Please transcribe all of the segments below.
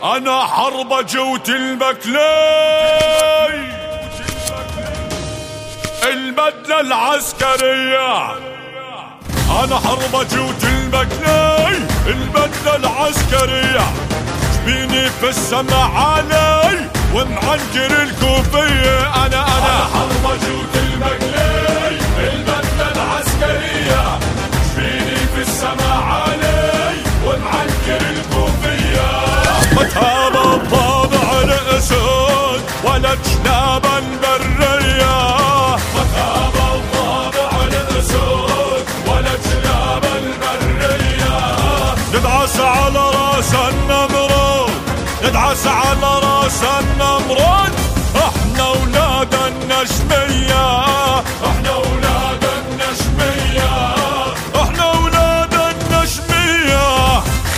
أنا حربجي وتلبكلي البدلة العسكرية. أنا حربجي وتلبكلي البدلة العسكرية. جبيني في السما عالي ومعنكر الكوفية. أنا حربجي وتلبكلي البدلة العسكرية. جبيني في السما عالي ومعنكر الكوفية. متهاب الطابع الأسود ولا جناب البرية. متهاب الطابع الأسود ولا جناب البرية. ندعس على راس النمرود، ندعس على راس النمرود. احنا ولاد النجمية، احنا ولاد النجمية، احنا ولاد النجمية.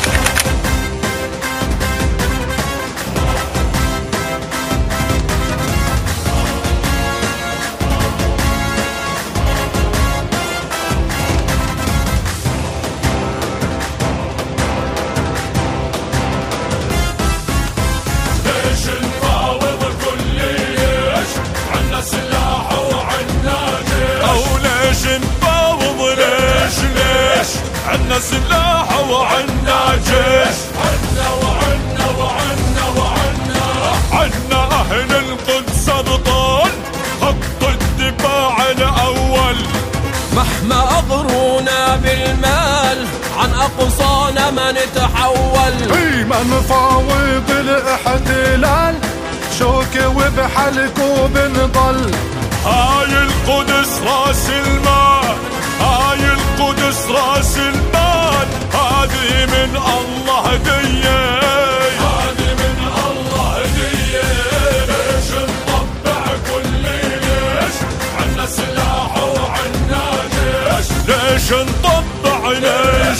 عنا سلاح وعنا جيش. عنا وعنا وعنا وعنا عنا أهل القدس أبطال خط الدفاع الأول. مهما أغرونا بالمال عن أقصانا ما نتحول. ما نفاوض الاحتلال شوكي وبحلكوا بنضل. هاي القدس راس المال، هاي القدس راس المال. هذه من الله هدية، هذه من الله هدية. ليش نطبع كل ليش عنا سلاح وعنا جيش. ليش نطبع ليش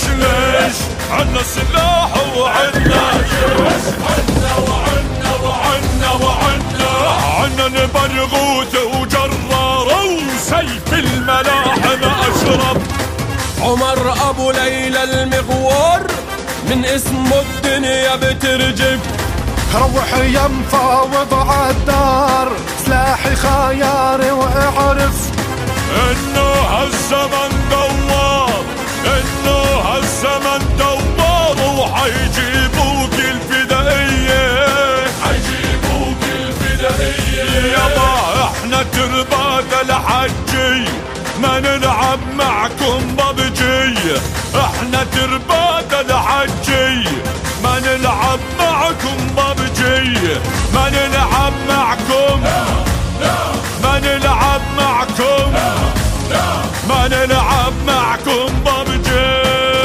عنا سلاح وعنا جيش. عنا وعنا وعنا وعنا عنا نبرغوث وجرار وسيف الملاحم أشرب. عمر أبو ليلى المغور من اسمه الدنيا بترجف. روح يا مفاوض عالدار سلاحي خياري واعرف إنه هالزمن دوار، إنه هالزمن دوار. وحيجيبوك الفدائية، حيجيبوك الفدائية. يابا احنا ترباد الحجي ما نلعب معكم ببجي. احنا ترباد الحجي ما نلعب معكم ببجي. ما نلعب معكم، ما نلعب معكم، ما نلعب معكم ببجي.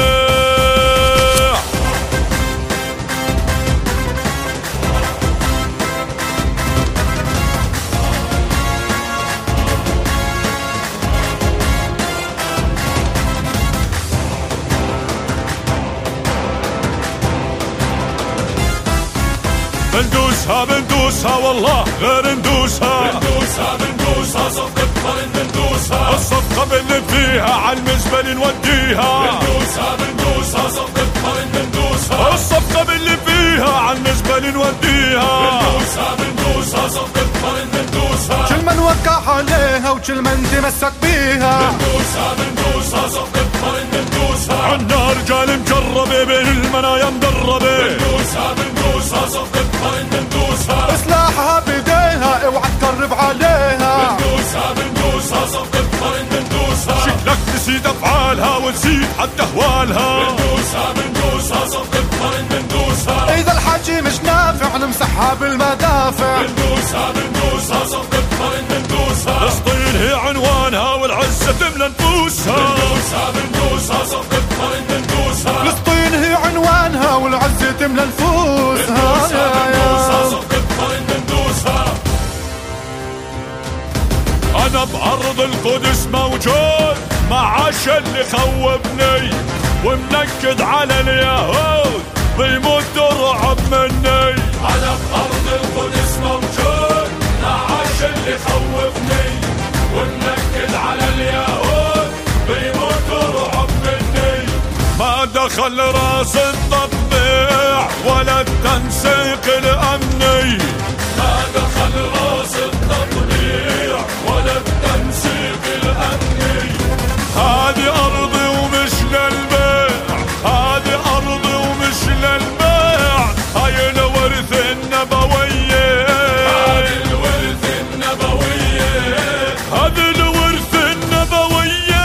بندوسها بندوسها والله غير ندوسها. بندوسها بندوسها صفقة قرن بندوسها. الصفقة باللي فيها عالمزبل نوديها. بندوسها بندوسها صفقة قرن بندوسها. الصفقة باللي فيها عالمزبل نوديها. بندوسها بندوسها صفقة قرن بندوسها. كل من وقع عليها وكل من تمسك بيها. بندوسها بندوسها صفقة قرن بندوسها. عنا رجال مجربة بين المنايا مدربة. بندوسها بندوسها صفقة قرن بندوسها. سلاحها بديها اوعى تقرب عليها. بندوسها بندوسها صفقة قرن بندوسها. شكلك نسيت افعالها ونسيت حتى اهوالها. بندوسها بندوسها صفقة قرن بندوسها. اذا الحكي مش نافع نمسحها بالمدافع. بندوسها بندوسها صفقة قرن بندوسها. فلسطين هي عنوانها والعزة تملى نفوسها. بندوسها بندوسها صفقة قرن بندوسها. فلسطين هي عنوانها والعزة تملى نفوسها. بندوسها صفقة قرن بندوسها. أنا بأرض القدس موجود معاش اللي خوفني ومنكد على اليهود بيموتوا رعب مني. أنا بأرض القدس موجود معاش اللي خوفني ومنكد على اليهود بيموتوا رعب مني. ما دخل راس التطبيع ولا التنسيق الدمي. ما دخل راس التطبيع ولا التنسيق الأمني. هذه أرضي ومش للبيع، هذه أرضي ومش للبيع. هاي الورث النبوية، هذه الورث النبوية، هذه الورث النبوية.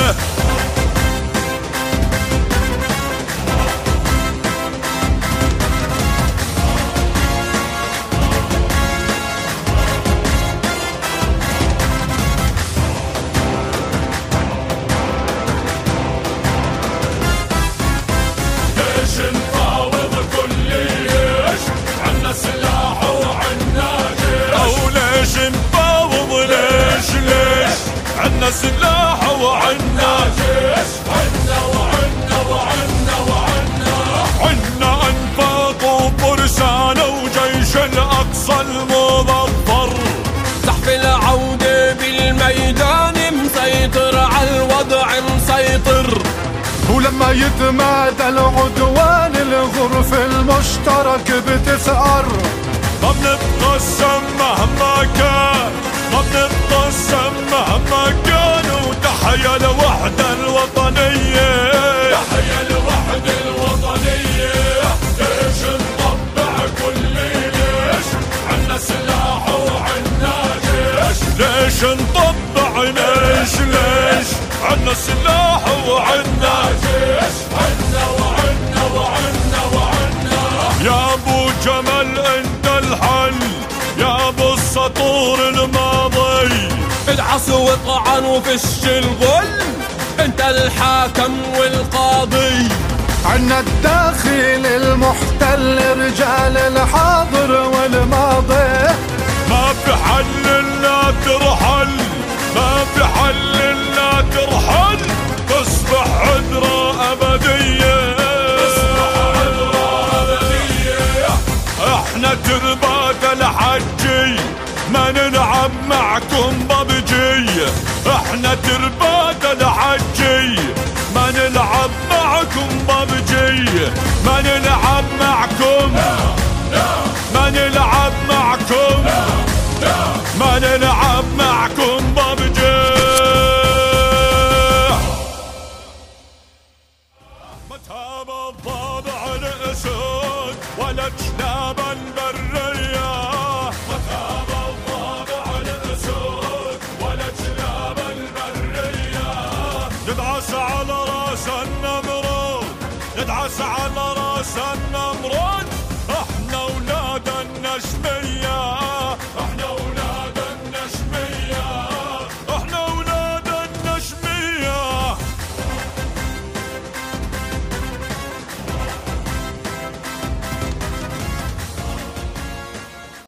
ليش نفاوض كل جيش عنا سلاح وعنا جيش؟ أو ليش نفاوض ليش عنا سلاح وعنا جيش؟ عنا وعنا وعنا وعنا عنا أنفاق وفرسان وجيش الأقصى المظفر. زحف العودة بالميدان مسيطر على الوضع مسيطر. ولما يتمادى العدوان الغرف المشترك بتثأر. ما بنتقسم مهما كان، ما بنتقسم مهما كان. وتحيا الوحدة الوطنية، تحيا الوحدة الوطنية. ليش نطبع كل ليش عنا سلاح وعنا جيش؟ ليش نطبع ليش عنا سلاح وعنا جيش؟ عنا وعنا وعنا وعنا. يا ابو جمل انت الحل، يا ابو السطور الماضي. ادعس واطعن وفش الغل، انت الحاكم والقاضي. عنا الداخل المحتل رجال الحاضر والماضي. ما في حل الا ترحل، ما في حل الا ترحل. تصبح عذرة أبدية، تصبح عذرة أبدية. احنا تربات الحجي ما نلعب معكم ببجي. احنا تربات الحجي ما نلعب معكم ببجي. ما نلعب معكم، ما نلعب معكم، ما نلعب معكم ببجي. متاب الضابع الأسود ولا جناب البرية. متاب الضابع الأسود ولا جناب البرية. ندعس على راس النمرود، ندعس على راس النمرود. احنا ولاد النجمية.